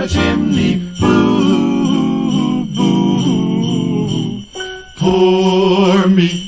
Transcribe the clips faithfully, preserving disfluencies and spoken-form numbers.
chimney. Boo, boo, poor me.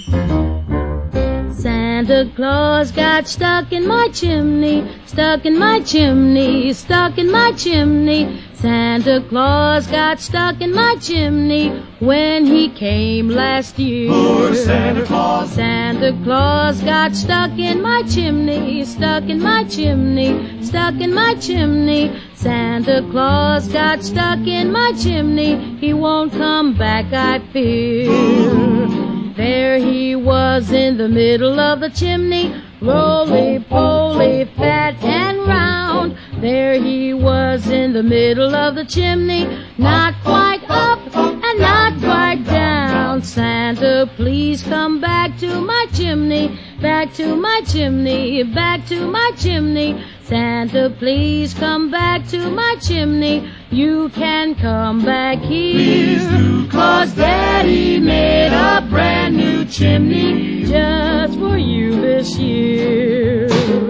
Santa Claus got stuck in my chimney, stuck in my chimney, stuck in my chimney. Santa Claus got stuck in my chimney when he came last year. Poor Santa Claus. Santa Claus got stuck in my chimney, stuck in my chimney, stuck in my chimney. Santa Claus got stuck in my chimney. He won't come back, I fear. There he was in the middle of the chimney, roly-poly, fat and round. There he was in the middle of the chimney, not quite up and not quite down. Santa, please come back to my chimney, back to my chimney, back to my chimney. Santa, please come back to my chimney. You can come back here. Please do, 'cause Daddy made a brand new chimney just for you this year.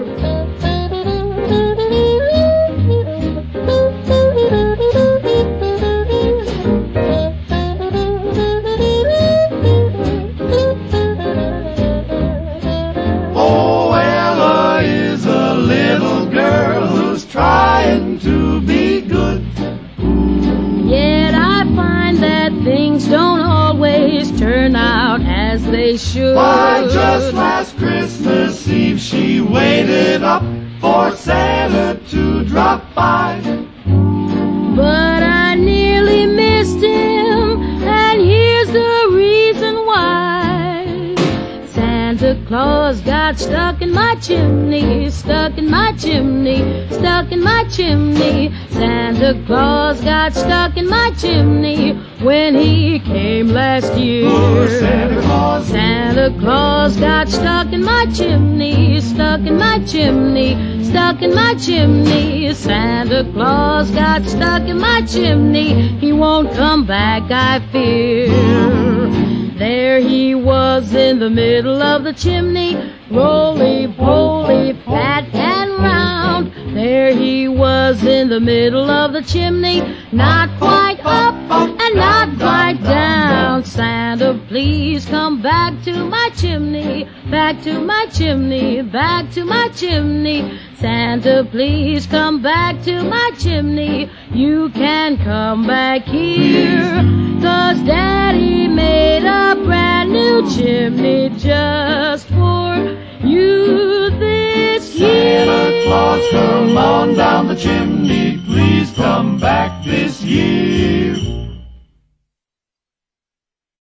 Oh, Ella is a little girl who's trying to be good. Yet I find that things don't always turn out as they should. Why, just last Christmas Eve she waited up for Santa to drop by. But I nearly missed him, and here's the reason why. Santa Claus got stuck in my chimney, stuck in my chimney, stuck in my chimney. Santa Claus got stuck in my chimney when he came last year. Poor Santa Claus. Santa Claus got stuck in my chimney, stuck in my chimney, stuck in my chimney. Santa Claus got stuck in my chimney. He won't come back, I fear. There he was in the middle of the chimney, roly-poly, fat and round. There he was in the middle of the chimney, not quite up and not quite down. Santa, please come back to my chimney, back to my chimney, back to my chimney. Santa, please come back to my chimney. You can come back here, 'cause Daddy made a brand new chimney just for you this year. Santa Claus, come on down the chimney. Please come back this year.